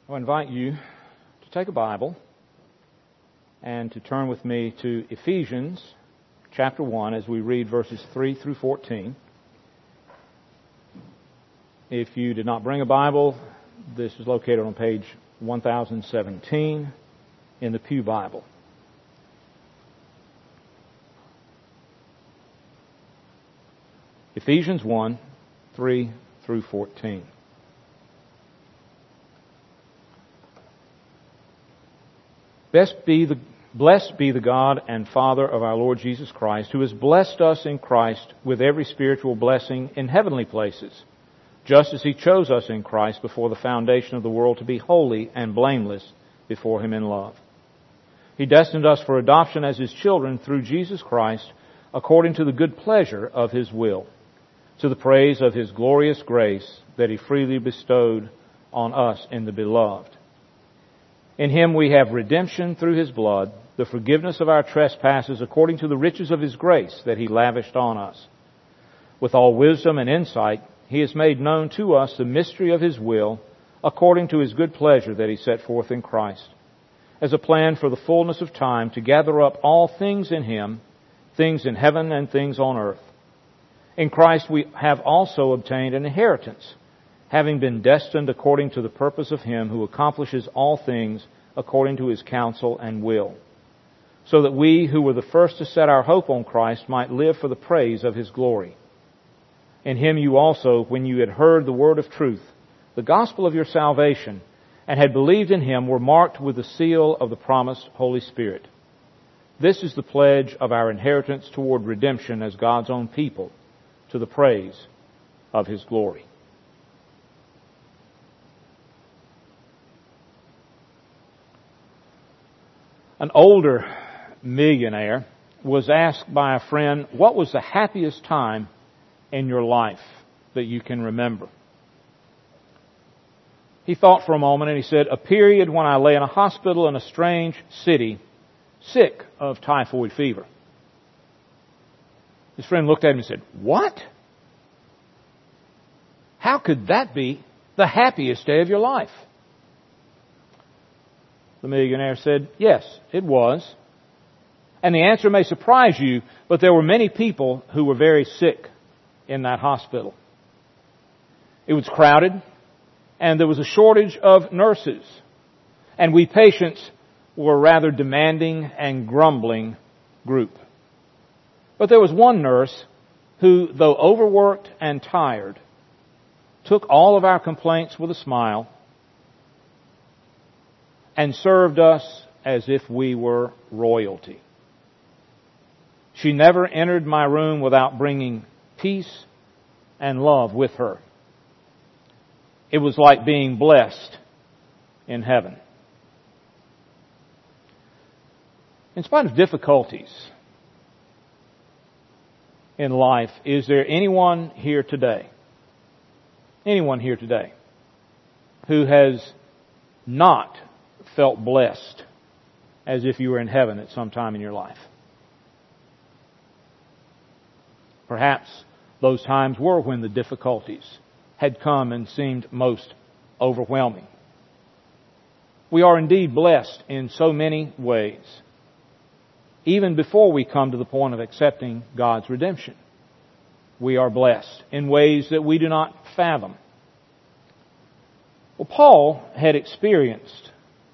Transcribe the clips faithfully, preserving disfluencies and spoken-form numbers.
I invite you to take a Bible and to turn with me to Ephesians chapter one as we read verses three through fourteen. If you did not bring a Bible, this is located on page one thousand seventeen in the Pew Bible. Ephesians one, three through fourteen. Blessed be the, blessed be the God and Father of our Lord Jesus Christ, who has blessed us in Christ with every spiritual blessing in heavenly places, just as He chose us in Christ before the foundation of the world to be holy and blameless before Him in love. He destined us for adoption as His children through Jesus Christ, according to the good pleasure of His will, to the praise of His glorious grace that He freely bestowed on us in the Beloved. In Him we have redemption through His blood, the forgiveness of our trespasses according to the riches of His grace that He lavished on us. With all wisdom and insight, He has made known to us the mystery of His will, according to His good pleasure that He set forth in Christ, as a plan for the fullness of time to gather up all things in Him, things in heaven and things on earth. In Christ we have also obtained an inheritance, having been destined according to the purpose of Him who accomplishes all things according to His counsel and will, so that we who were the first to set our hope on Christ might live for the praise of His glory. In Him you also, when you had heard the word of truth, the gospel of your salvation, and had believed in Him, were marked with the seal of the promised Holy Spirit. This is the pledge of our inheritance toward redemption as God's own people, to the praise of His glory. An older millionaire was asked by a friend, what was the happiest time in your life that you can remember? He thought for a moment and he said, a period when I lay in a hospital in a strange city, sick of typhoid fever. His friend looked at him and said, what? How could that be the happiest day of your life? The millionaire said, yes, it was. And the answer may surprise you, but there were many people who were very sick in that hospital. It was crowded, and there was a shortage of nurses. And we patients were a rather demanding and grumbling group. But there was one nurse who, though overworked and tired, took all of our complaints with a smile and served us as if we were royalty. She never entered my room without bringing peace and love with her. It was like being blessed in heaven. In spite of difficulties in life, is there anyone here today, anyone here today, who has not felt blessed as if you were in heaven at some time in your life? Perhaps those times were when the difficulties had come and seemed most overwhelming. We are indeed blessed in so many ways, even before we come to the point of accepting God's redemption. We are blessed in ways that we do not fathom. Well, Paul had experienced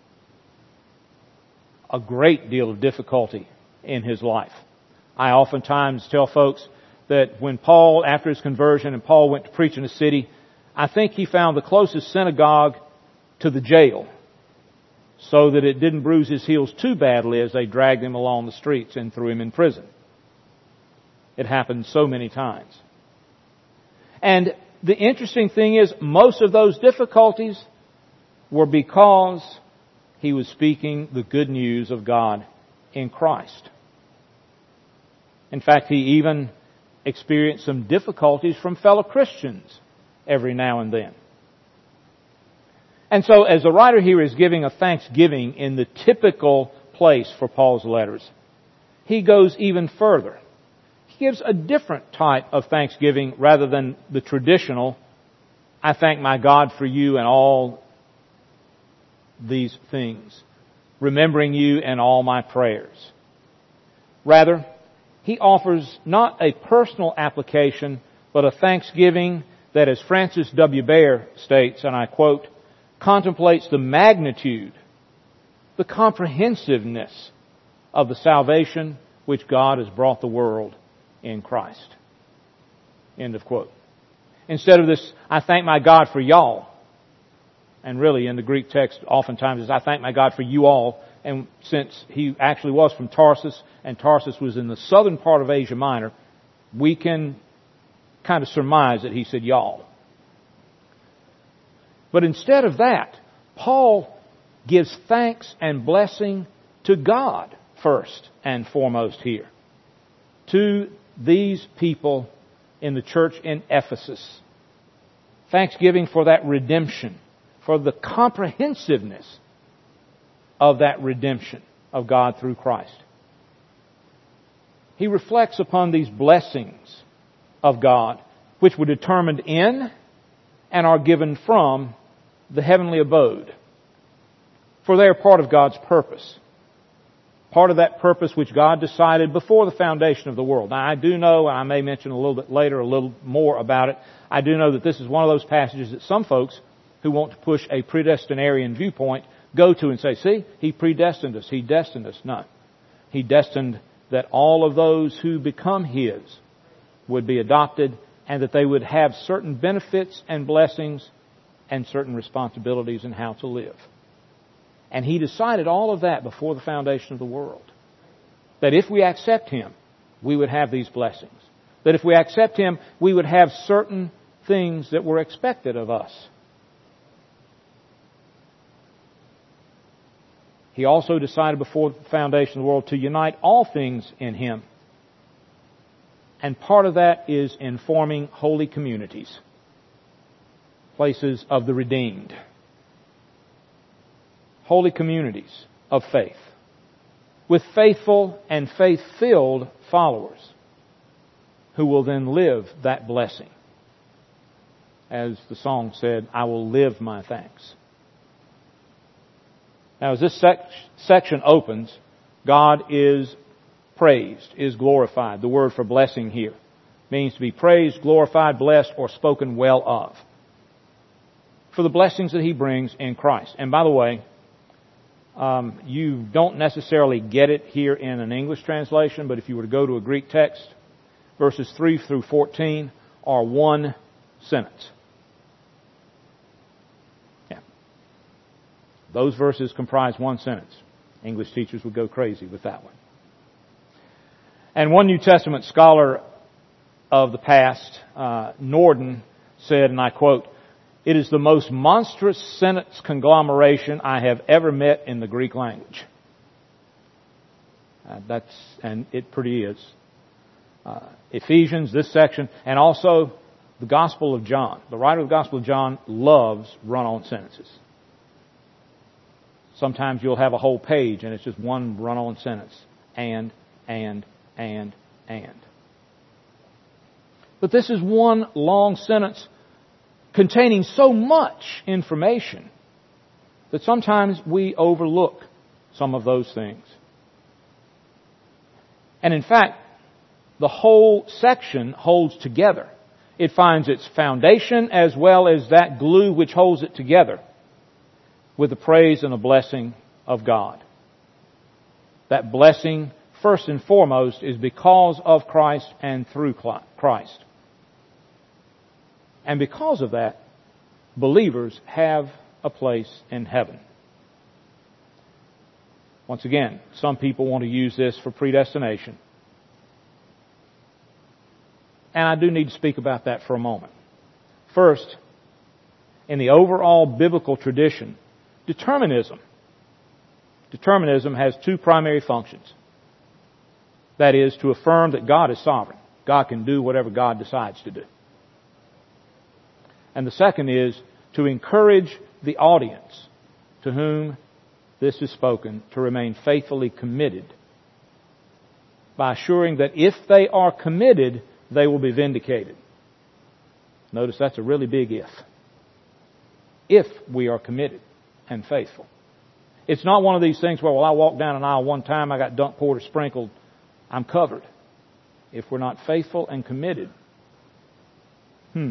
a great deal of difficulty in his life. I oftentimes tell folks that when Paul, after his conversion, and Paul went to preach in a city, I think he found the closest synagogue to the jail so that it didn't bruise his heels too badly as they dragged him along the streets and threw him in prison. It happened so many times. And the interesting thing is, most of those difficulties were because he was speaking the good news of God in Christ. In fact, he even experienced some difficulties from fellow Christians every now and then. And so, as the writer here is giving a thanksgiving in the typical place for Paul's letters, he goes even further. He gives a different type of thanksgiving rather than the traditional, I thank my God for you and all these things, remembering you in all my prayers. Rather, he offers not a personal application, but a thanksgiving that, as Francis W. Baer states, and I quote, contemplates the magnitude, the comprehensiveness of the salvation which God has brought the world in Christ. End of quote. Instead of this, I thank my God for y'all. And really in the Greek text oftentimes is I thank my God for you all. And since he actually was from Tarsus, and Tarsus was in the southern part of Asia Minor, we can kind of surmise that he said y'all. But instead of that, Paul gives thanks and blessing to God first and foremost here. To these people in the church in Ephesus. Thanksgiving for that redemption, for the comprehensiveness of that redemption of God through Christ. He reflects upon these blessings of God, which were determined in and are given from the heavenly abode. For they are part of God's purpose. Part of that purpose which God decided before the foundation of the world. Now I do know, and I may mention a little bit later a little more about it, I do know that this is one of those passages that some folks who want to push a predestinarian viewpoint go to and say, see, He predestined us, He destined us. No. He destined that all of those who become His would be adopted and that they would have certain benefits and blessings and certain responsibilities in how to live. And He decided all of that before the foundation of the world. That if we accept Him, we would have these blessings. That if we accept Him, we would have certain things that were expected of us. He also decided before the foundation of the world to unite all things in Him. And part of that is in forming holy communities. Places of the redeemed. Holy communities of faith. With faithful and faith-filled followers who will then live that blessing. As the song said, I will live my thanks. Now as this sec- section opens, God is praised, is glorified. The word for blessing here means to be praised, glorified, blessed, or spoken well of. For the blessings that He brings in Christ. And by the way, um, you don't necessarily get it here in an English translation, but if you were to go to a Greek text, verses three through fourteen are one sentence. Yeah. Those verses comprise one sentence. English teachers would go crazy with that one. And one New Testament scholar of the past, uh, Norden, said, and I quote, "It is the most monstrous sentence conglomeration I have ever met in the Greek language." Uh, that's, and it pretty is. Uh, Ephesians, this section, and also the Gospel of John. The writer of the Gospel of John loves run-on sentences. Sometimes you'll have a whole page and it's just one run-on sentence. And, and, and, and. But this is one long sentence containing so much information that sometimes we overlook some of those things. And in fact, the whole section holds together. It finds its foundation as well as that glue which holds it together with the praise and the blessing of God. That blessing, first and foremost, is because of Christ and through Christ. And because of that, believers have a place in heaven. Once again, some people want to use this for predestination. And I do need to speak about that for a moment. First, in the overall biblical tradition, determinism. Determinism has two primary functions. That is, to affirm that God is sovereign. God can do whatever God decides to do. And the second is to encourage the audience to whom this is spoken to remain faithfully committed by assuring that if they are committed, they will be vindicated. Notice that's a really big if. If we are committed and faithful. It's not one of these things where, well, I walked down an aisle one time, I got dunked, poured, or sprinkled, I'm covered. If we're not faithful and committed, hmm.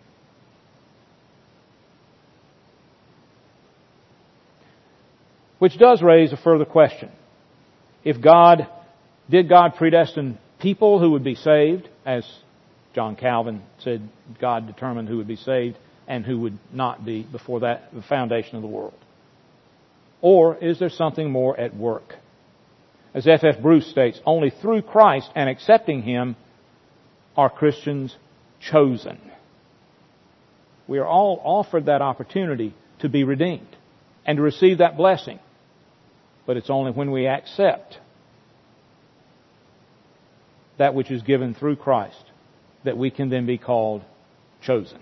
Which does raise a further question. If God, did God predestine people who would be saved, as John Calvin said God determined who would be saved and who would not be before that, the foundation of the world? Or is there something more at work? As F F Bruce states, only through Christ and accepting Him are Christians chosen. We are all offered that opportunity to be redeemed and to receive that blessing. But it's only when we accept that which is given through Christ that we can then be called chosen.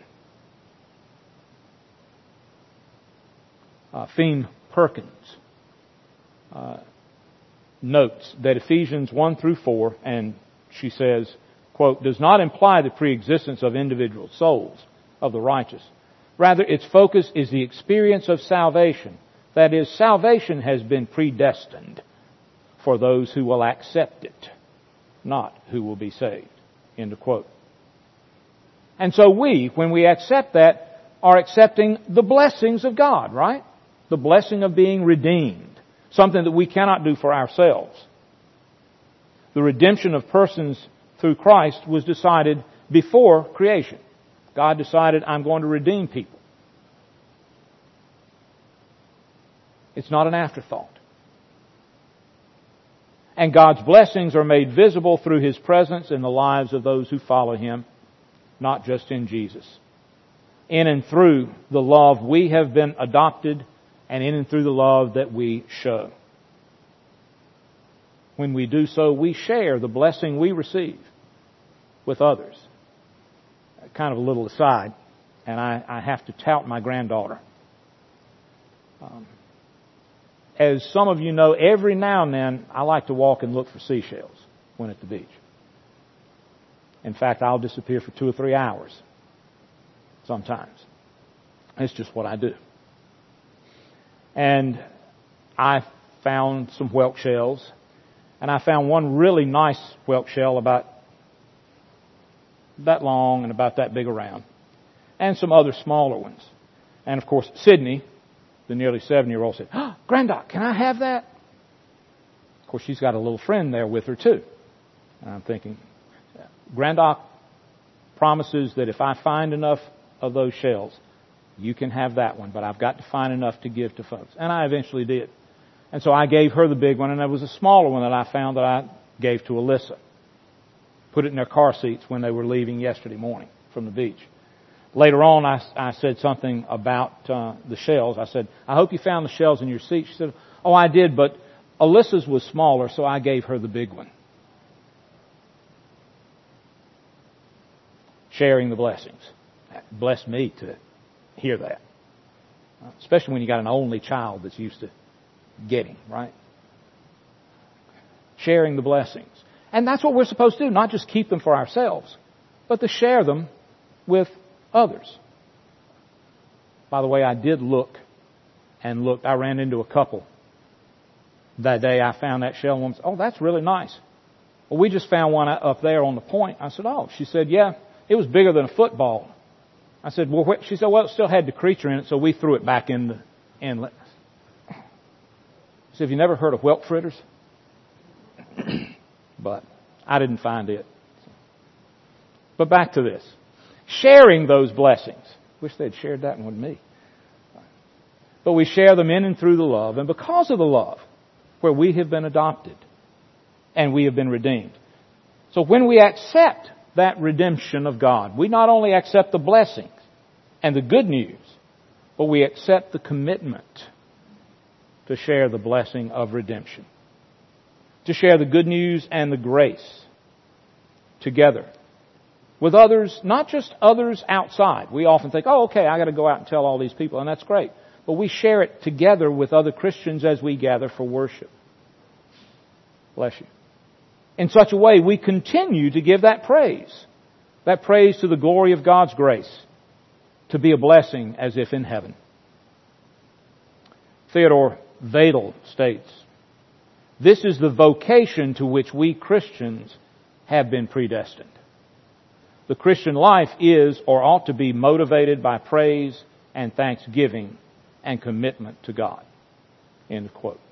Uh, Feen Perkins uh, notes that Ephesians one through four, and she says, quote, does not imply the preexistence of individual souls of the righteous. Rather, its focus is the experience of salvation. That is, salvation has been predestined for those who will accept it, not who will be saved. End of quote. And so we, when we accept that, are accepting the blessings of God, right? The blessing of being redeemed. Something that we cannot do for ourselves. The redemption of persons through Christ was decided before creation. God decided, I'm going to redeem people. It's not an afterthought. And God's blessings are made visible through His presence in the lives of those who follow Him, not just in Jesus. In and through the love we have been adopted, and in and through the love that we show. When we do so, we share the blessing we receive with others. Kind of a little aside, and I, I have to tout my granddaughter. Um, As some of you know, every now and then I like to walk and look for seashells when at the beach. In fact, I'll disappear for two or three hours sometimes. It's just what I do. And I found some whelk shells, and I found one really nice whelk shell about that long and about that big around, and some other smaller ones. And of course, Sydney, the nearly seven-year-old, said, oh, Granddoc, can I have that? Of course, she's got a little friend there with her, too. And I'm thinking, Granddoc promises that if I find enough of those shells, you can have that one, but I've got to find enough to give to folks. And I eventually did. And so I gave her the big one, and there was a smaller one that I found that I gave to Alyssa. Put it in their car seats when they were leaving yesterday morning from the beach. Later on, I, I said something about uh, the shells. I said, I hope you found the shells in your seat. She said, oh, I did, but Alyssa's was smaller, so I gave her the big one. Sharing the blessings. That blessed me to hear that. Especially when you got an only child that's used to getting, right? Sharing the blessings. And that's what we're supposed to do, not just keep them for ourselves, but to share them with others. By the way, I did look and look. I ran into a couple that day. I found that shell. One said, oh, that's really nice. Well, we just found one up there on the point. I said, oh. She said, yeah, it was bigger than a football. I said, well, wh-? She said, well, it still had the creature in it, so we threw it back in the inlet. I said, have you never heard of whelk fritters? But I didn't find it. But back to this. Sharing those blessings. Wish they'd shared that one with me. But we share them in and through the love, and because of the love, where we have been adopted and we have been redeemed. So when we accept that redemption of God, we not only accept the blessings and the good news, but we accept the commitment to share the blessing of redemption. To share the good news and the grace together with others, not just others outside. We often think, oh, okay, I got to go out and tell all these people, and that's great. But we share it together with other Christians as we gather for worship. Bless you. In such a way, we continue to give that praise. That praise to the glory of God's grace. To be a blessing as if in heaven. Theodore Vadel states, "This is the vocation to which we Christians have been predestined. The Christian life is or ought to be motivated by praise and thanksgiving and commitment to God." End of quote.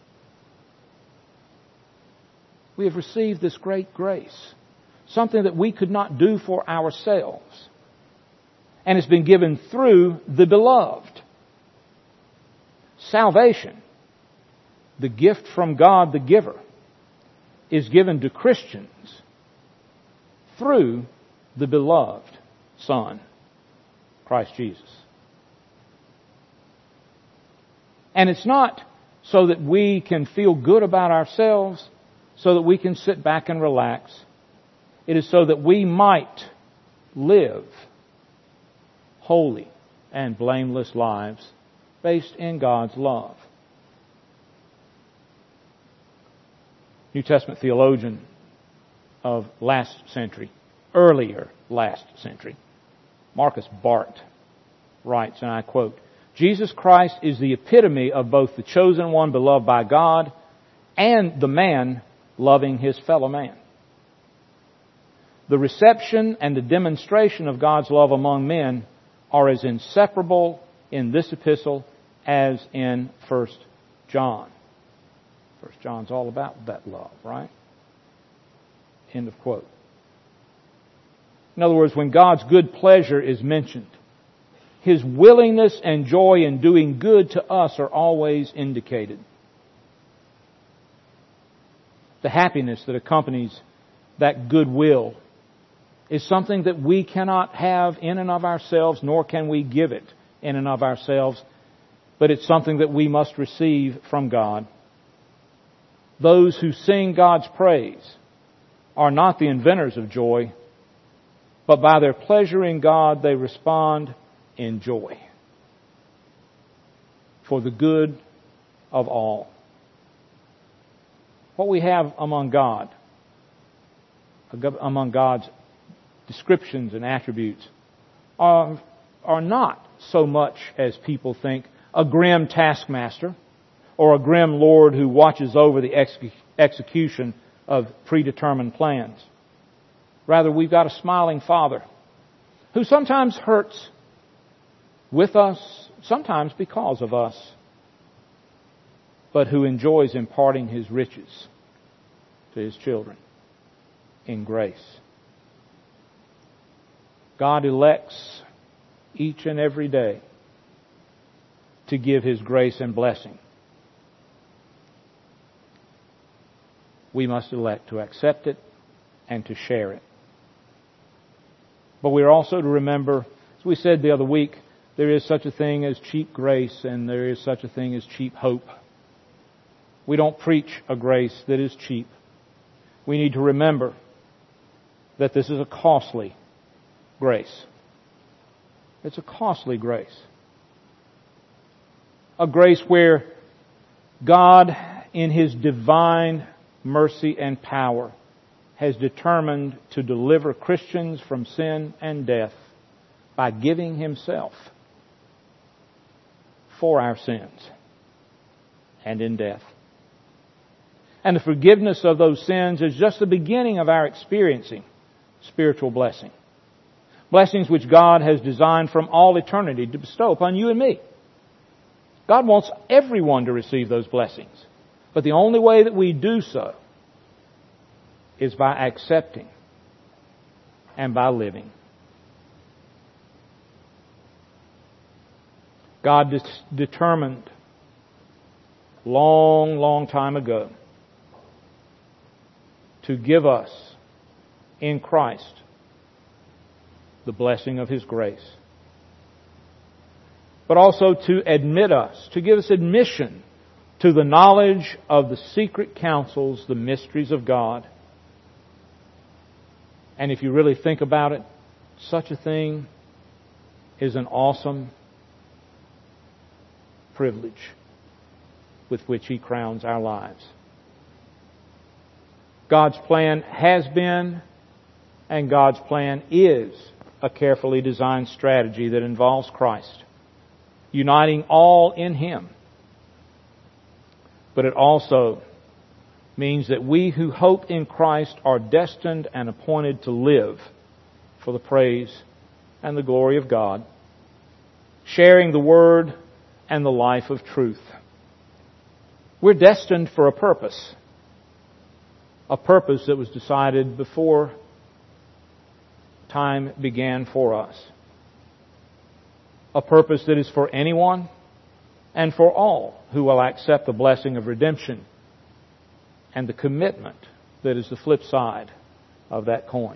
We have received this great grace, something that we could not do for ourselves, and it's been given through the beloved. Salvation, the gift from God the giver, is given to Christians through the beloved Son, Christ Jesus. And it's not so that we can feel good about ourselves, so that we can sit back and relax. It is so that we might live holy and blameless lives based in God's love. New Testament theologian of last century, earlier last century, Marcus Barth writes, and I quote, "Jesus Christ is the epitome of both the chosen one beloved by God and the man loving his fellow man. The reception and the demonstration of God's love among men are as inseparable in this epistle as in First John. First John's all about that love, right? End of quote. In other words, when God's good pleasure is mentioned, His willingness and joy in doing good to us are always indicated. The happiness that accompanies that goodwill is something that we cannot have in and of ourselves, nor can we give it in and of ourselves, but it's something that we must receive from God. Those who sing God's praise are not the inventors of joy, but by their pleasure in God they respond in joy for the good of all. What we have among God, among God's descriptions and attributes, are, are not so much as people think a grim taskmaster or a grim Lord who watches over the ex- execution of predetermined plans. Rather, we've got a smiling Father who sometimes hurts with us, sometimes because of us, but who enjoys imparting His riches to His children in grace. God elects each and every day to give His grace and blessing. We must elect to accept it and to share it. But we are also to remember, as we said the other week, there is such a thing as cheap grace and there is such a thing as cheap hope. We don't preach a grace that is cheap. We need to remember that this is a costly grace. It's a costly grace. A grace where God, in His divine mercy and power, has determined to deliver Christians from sin and death by giving Himself for our sins and in death. And the forgiveness of those sins is just the beginning of our experiencing spiritual blessing. Blessings which God has designed from all eternity to bestow upon you and me. God wants everyone to receive those blessings. But the only way that we do so is by accepting and by living. God dis- determined long, long time ago to give us in Christ the blessing of His grace, but also to admit us, to give us admission to the knowledge of the secret counsels, the mysteries of God. And if you really think about it, such a thing is an awesome privilege with which He crowns our lives. God's plan has been, and God's plan is, a carefully designed strategy that involves Christ, uniting all in Him. but it also means that we who hope in Christ are destined and appointed to live for the praise and the glory of God, sharing the Word and the life of truth. We're destined for a purpose, a purpose that was decided before time began for us, a purpose that is for anyone and for all who will accept the blessing of redemption and the commitment that is the flip side of that coin.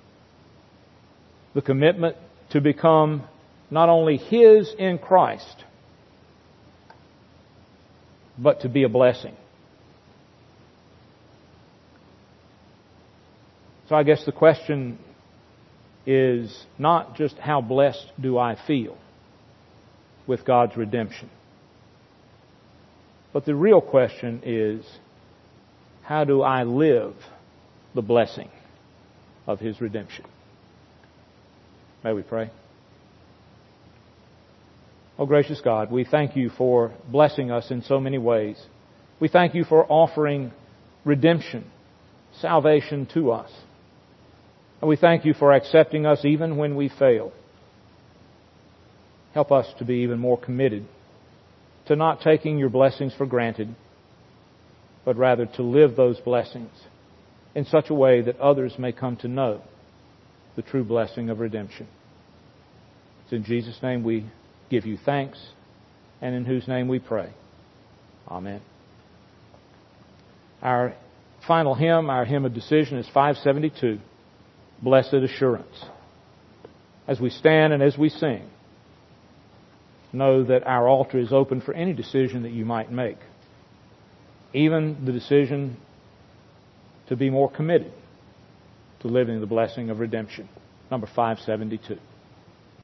The commitment to become not only His in Christ, but to be a blessing. So I guess the question is not just how blessed do I feel with God's redemption, but the real question is, how do I live the blessing of His redemption? May we pray. Oh, gracious God, we thank You for blessing us in so many ways. We thank You for offering redemption, salvation to us. And we thank You for accepting us even when we fail. Help us to be even more committed to not taking Your blessings for granted, but rather to live those blessings in such a way that others may come to know the true blessing of redemption. It's in Jesus' name we give You thanks, and in whose name we pray. Amen. Our final hymn, our hymn of decision, is five seventy-two, Blessed Assurance. As we stand and as we sing, know that our altar is open for any decision that you might make, even the decision to be more committed to living the blessing of redemption. Number five seventy-two.